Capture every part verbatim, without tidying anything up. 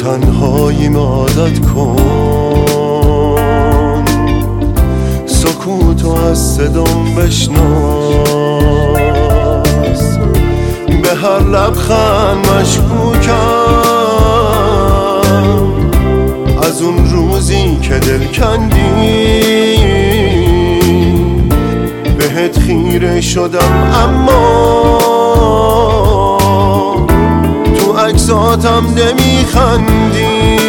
تنهاییم عادت کن، سکوتو از صدام بشناس، به هر لبخند مشکوکم از اون روزی که دل کندی، بهت خیره شدم اما تو عکساتم نمیخندی.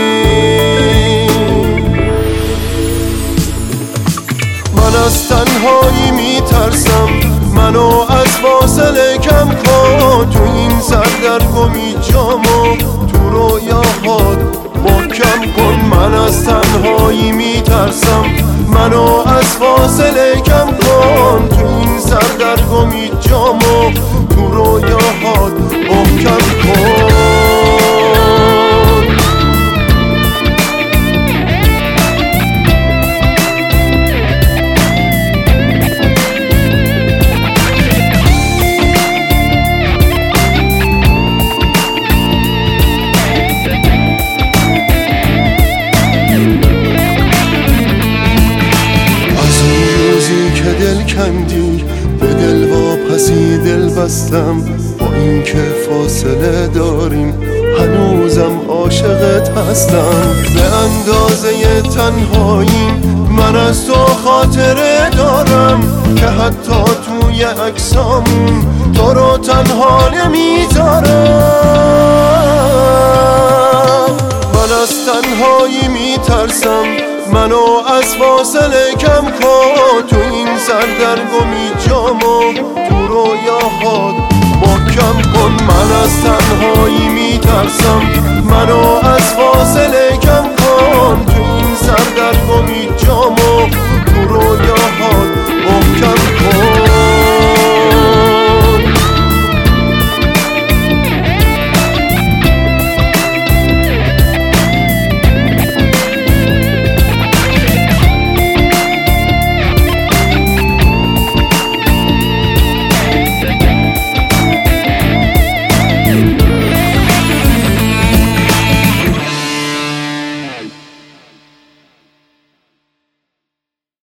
من از تنهایی میترسم، منو از فاصله کم کن، تو این سردرگمی جامو تو رویاهات محکم کن. من از تنهایی میترسم، منو از فاصله کم کن، تو این سردرگمی جامو تو رویاهات محکم کن. دل کندی به دل واپسی دل بستم، با این که فاصله داریم هنوزم عاشقت هستم. به اندازه تنهاییم من از تو خاطره دارم که حتی توی عکسامون تو رو تنها نمیذارم. من از تنهایی میترسم، منو از فاصله کم کن، تو این سردرگمی جامو تو رویاهات محکم کن. من از تنهایی میترسم، منو از فاصله کم کن، تو این سردرگمی جامو تو رویاهات